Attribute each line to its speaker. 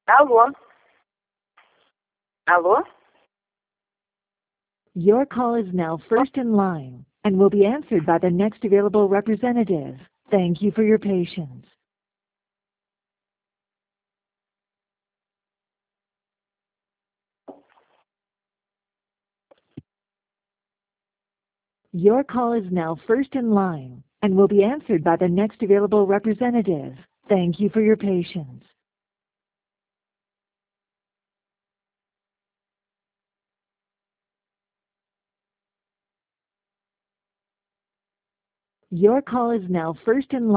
Speaker 1: Alô? Alô?
Speaker 2: Your call is now first in line and will be answered by the next available representative. Thank you for your patience. Your call is now first in line and will be answered by the next available representative. Thank you for your patience. Your call is now first in line.